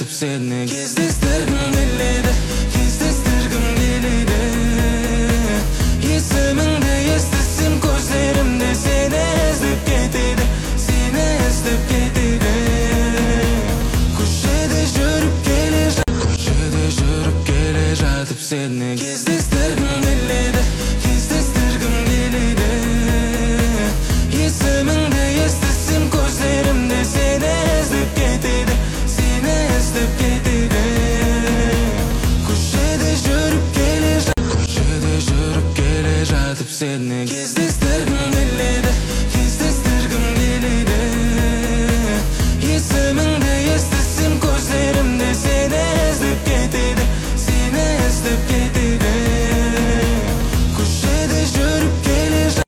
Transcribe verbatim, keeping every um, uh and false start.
seni Кездестіргім келеді, кездестіргім келеді Есіміңді естісем көздерімде сені іздеп кетеді, сені іздеп кетеді Көшеде жүріп келе жатып, көшеде жүріп келе жатып сені